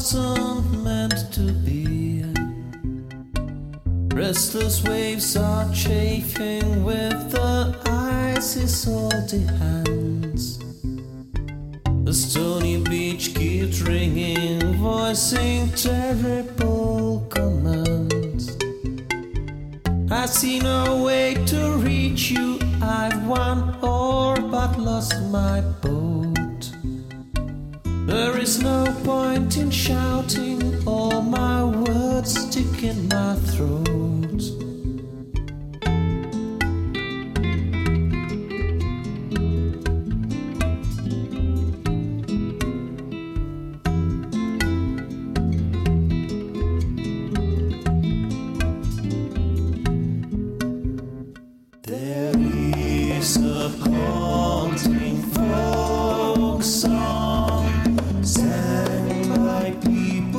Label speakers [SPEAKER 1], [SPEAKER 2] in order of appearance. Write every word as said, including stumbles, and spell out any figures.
[SPEAKER 1] wasn't meant to be. Restless waves are chafing with the icy salty hands. The stony beach keeps ringing, voicing terrible commands. I see no way to reach you, I've won all but lost my boat. There is no point in shouting, all my words stick in my throat. There is a haunting